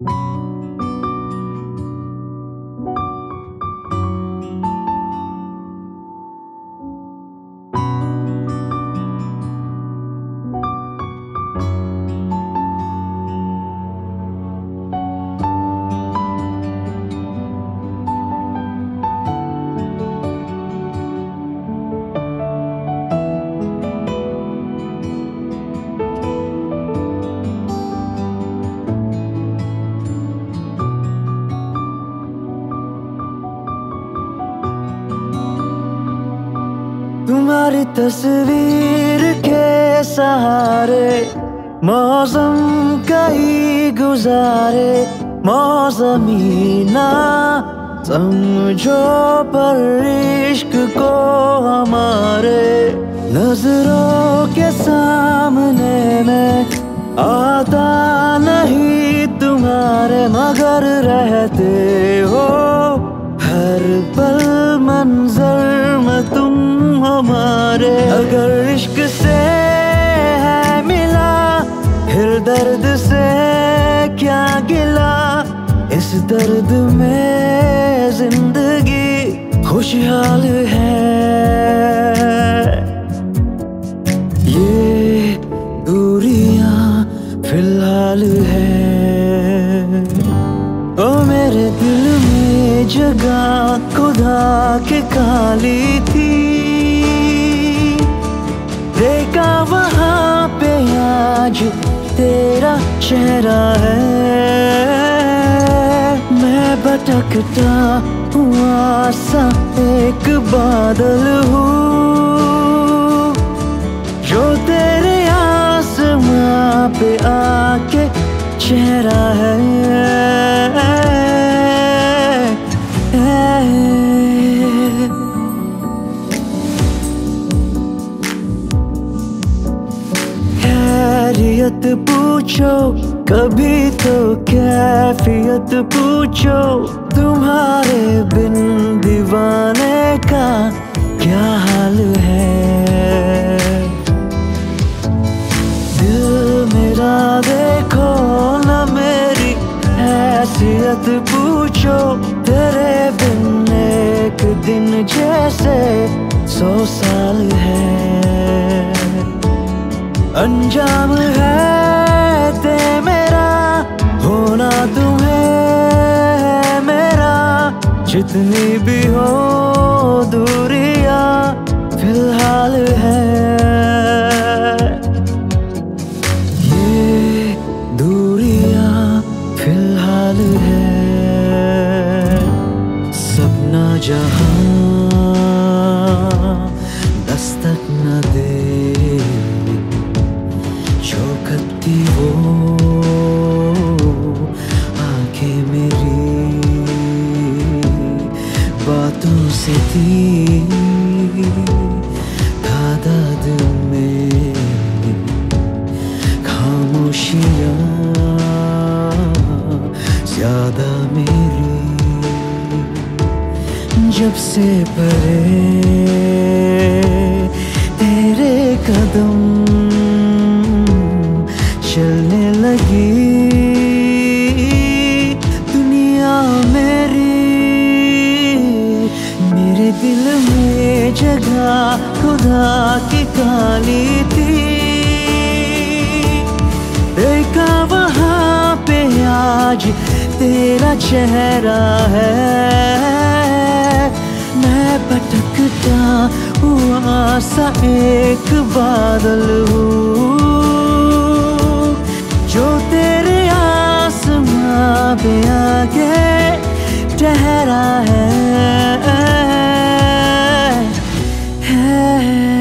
तुम्हारी तस्वीर के सहारे मौसम कई गुजारे, मौसमी ना समझो पर इश्क को हमारे। नजरों के सामने में आता नहीं तुम्हारे, मगर रहते हो हर पल मंजर में तुम हमारे। अगर इश्क से है मिला फिर दर्द से क्या गिला, इस दर्द में जिंदगी खुशहाल है। ये दूरियां फिलहाल है। ओ मेरे दिल में जगह खुदा के खाली थी, देखा वहाँ पे आज तेरा चेहरा है। मैं भटकता हुआ सा एक बादल हूँ, जो तेरे आसमां पे आके चेहरा है। खैरियत पूछो कभी तो कैफियत पूछो, तुम्हारे बिन दीवाने का क्या हाल है। दिल मेरा देखो न मेरी हैसियत पूछो, तेरे बिन एक दिन जैसे 100 साल है। अंजाम है ते मेरा होना तुम्हें मेरा, जितनी भी हो दूरियां फिलहाल है। ये दूरियां फिलहाल है। सपना जहां दस्तक न दे, चौखती वो आंखें मेरी बातों से थी तादाद में खामोशियां ज्यादा मेरी। जब से परे तेरे कदम चलने लगी दुनिया मेरी, मेरे दिल में जगह खुदा की खाली थी, देखा वहाँ पे आज तेरा चेहरा है। मैं भटकता हुआ सा एक बादल हूँ, जो तेरे आसमां पे आके ठहरा है।